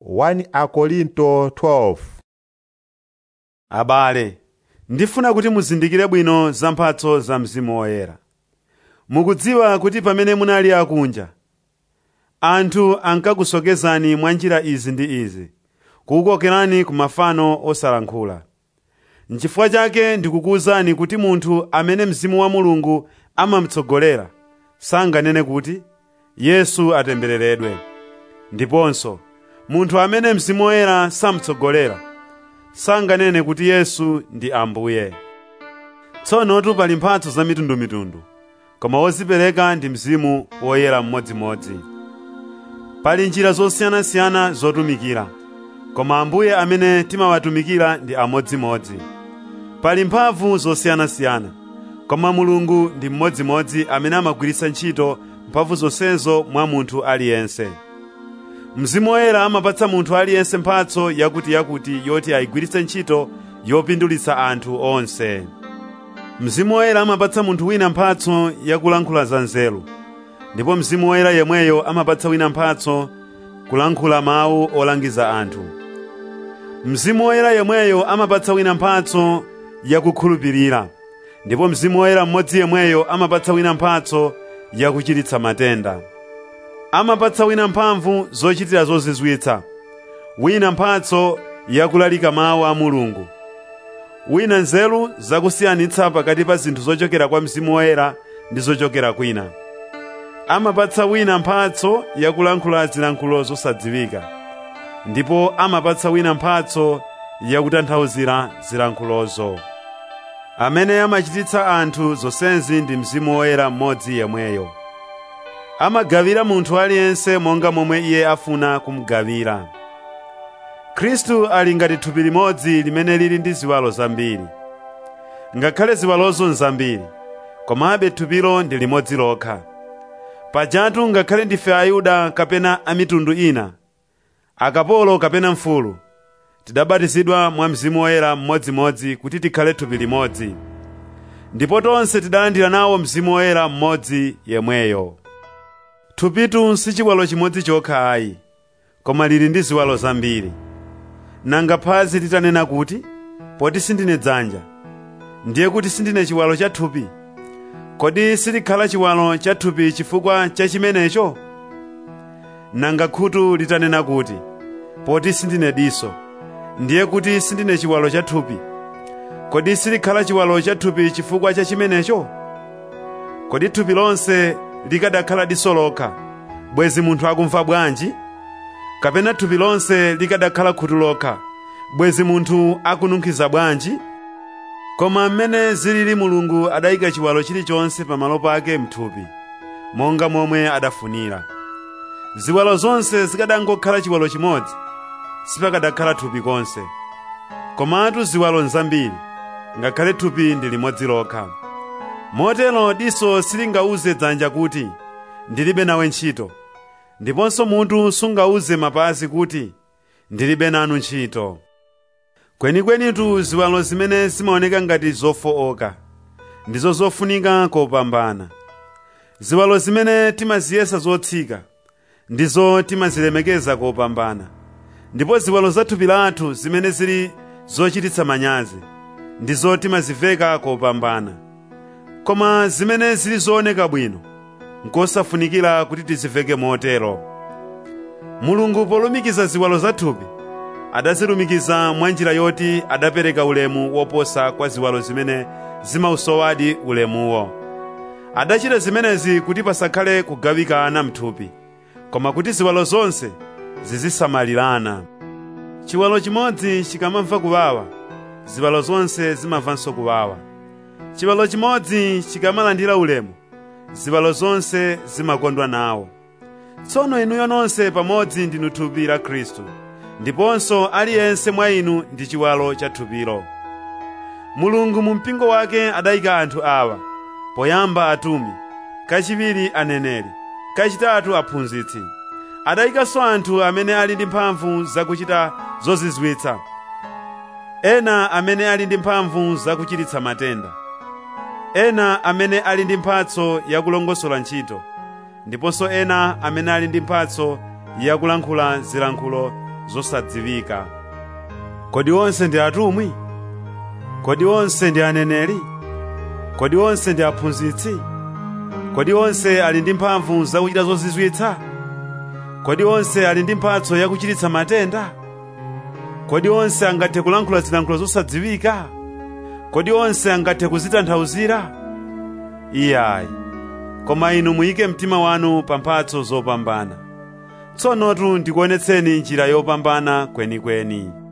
1 Akorinto 12. Abale, ndifuna kuti muzindikire bwino za mphatso za Mzimu Woyera. Mukudziwa kuti pamene munali akunja, anthu ankakusokezani mwa njira izi ndi izi, kukukokerani ku mafano osalankhula. N'chifukwa chake ndikukuwuzani kuti munthu amene Mzimu wa Mulungu amamutsogolera sanganene kuti Yesu atembereredwe. Ndiponso munthu amene Mzimu Woyera samutsogolera sanganene kuti Yesu ndi Ambuye. Tsonotu pali mphatso za mitundumitundu, koma wozipereka ndi Mzimu Woyera mmodzimodzi. Pali njira zosiyanasiyana zotumikira, koma Ambuye amene timawatumikira ndi amodzimodzi. Pali mphamvu zosiyanasiyana, koma Mulungu ndi mmodzimodzi amene amagwiritsa ntchito mphamvu zonsezo mwa munthu aliyense. Mzimu Woyera amapatsa munthu aliyense mphatso yakuti yoti ayigwiritse ntchito yopindulitsa anthu onse. Mzimu Woyera amapatsa munthu wina mphatso yakulankhula za nzeru, ndipo Mzimu Woyera yemweyo amapatsa wina mphatso kulankhula mawu olangiza anthu. Mzimu Woyera yemweyo amapatsa wina mphatso yakukhulupirira, ndipo Mzimu Woyera mmodzi yemweyo amapatsa wina mphatso yakuchiritsa matenda. Amapatsa wina mphamvu zochitira zozizwitsa, wina mphatso yakulalika mawu a Mulungu, wina nzeru zakusiyanitsa pakati pa zinthu zochokera kwa Mzimu Woyera ndi zochokera kwina. Amapatsa wina mphatso yakulankhula zilankhulo zosadziwika, ndipo amapatsa wina mphatso yakutanthauzira zilankhulozo. Amene amachititsa anthu zonsezi ndi Mzimu Woyera mmodzi yemweyo. Amagawira munthu aliyense monga momwe iye afuna kumugawira. Khristu ali ngati thupi limodzi limene lili ndi ziwalo zambiri. Ngakhale ziwalozo nzambiri, komabe thupilo ndi limodzi lokha. Pajatu ngakhale ndife Ayuda kapena a mitundu ina, akapolo kapena mfulu, tidabatizidwa mwa Mzimu Woyera mmodzimodzi kuti tikhale thupi limodzi. Ndipo tonse tidalandira nawo Mzimu Woyera mmodzi yemweyo. Thupitu si chiwalo chimodzi chokha ayi, koma lili ndi ziwalo zambiri. Nanga phazi litanena kuti, poti sindine dzanja, ndiye kuti sindine chiwalo cha thupi? Kodi silikhala chiwalo cha thupi chifukwa cha chimenecho? Nanga khutu litanena kuti, poti sindine diso, ndiye kuti sindine chiwalo cha thupi? Kodi silikhala chiwalo cha thupi chifukwa cha chimenecho? Kodi thupi lonse likadakhala diso lokha, bwezi munthu akumva bwanji? Kapena thupi lonse likadakhala khutu lokha, bwezi munthu akununkhiza bwanji? Koma mmene zilili Mulungu adayika chiwalo chilichonse pamalo pake m'thupi, monga momwe adafunira. Ziwalo zonse zikadangokhala chiwalo chimodzi, sipakadakhala thupi konse. Komatu ziwalo nzambiri, ngakhale thupi ndi limodzi lokha. Motero diso silingauze dzanja kuti, ndilibe nawe ntchito, ndiponso munthu sungauze mapazi kuti, ndilibe nanu ntchito. Kwenikwenitu ziwalo zimene zimaoneka ngati zofooka ndizo zofunika kopambana. Ziwalo zimene timaziyesa zotsika ndizo timazilemekeza kopambana. Ndipo ziwalo za thupi lathu zimene zili zochititsa manyazi ndizo timaziveka kopambana. Koma zimene zili zooneka bwino nkosafunikira kuti tiziveke motero. Mulungu polumikiza ziwalo za thupi adazilumikiza mwa njira yoti adapereka ulemu woposa kwa ziwalo zimene zimausowadi ulemuwo. Adachita zimenezi kuti pasakhale kugawikana m'thupi, koma kuti ziwalo zonse zizisamalirana. Chiwalo chimodzi chikamamva kuwawa, ziwalo zonse zimamvanso kuwawa. Chiwalo chimodzi chikamalandira ulemu, ziwalo zonse zimakondwa nawo. Tsono inuyo nonse pamodzi ndinu thupi la Khristu, ndiponso aliyense mwa inu ndi chiwalo cha thupilo. Mulungu mu mpingo wake adayika anthu awa: poyamba atumwi, kachiwiri aneneri, kachitatu aphunzitsi. Adayikanso anthu amene ali ndi mphamvu zakuchita zozizwitsa, ena amene ali ndi mphamvu zakuchiritsa matenda, ena amene ali ndi mphatso yakulongosola ntchito, ndiponso ena amene ali ndi mphatso yakulankhula zilankhulo zosadziwika. Kodi onse ndi atumwi? Kodi onse ndi aneneri? Kodi onse ndi aphunzitsi? Kodi onse ali ndi mphamvu zakuchita zozizwitsa? Kodi onse ali ndi mphatso yakuchiritsa matenda? Kodi onse angathe kulankhula zilankhulo zosadziwika? Kodi onse angathe kuzitanthauzira? Iyayi, koma inu muyike mtima wanu pa mphatso zopambana. Tsonotu ndikuonetseni njira yopambana kwenikweni.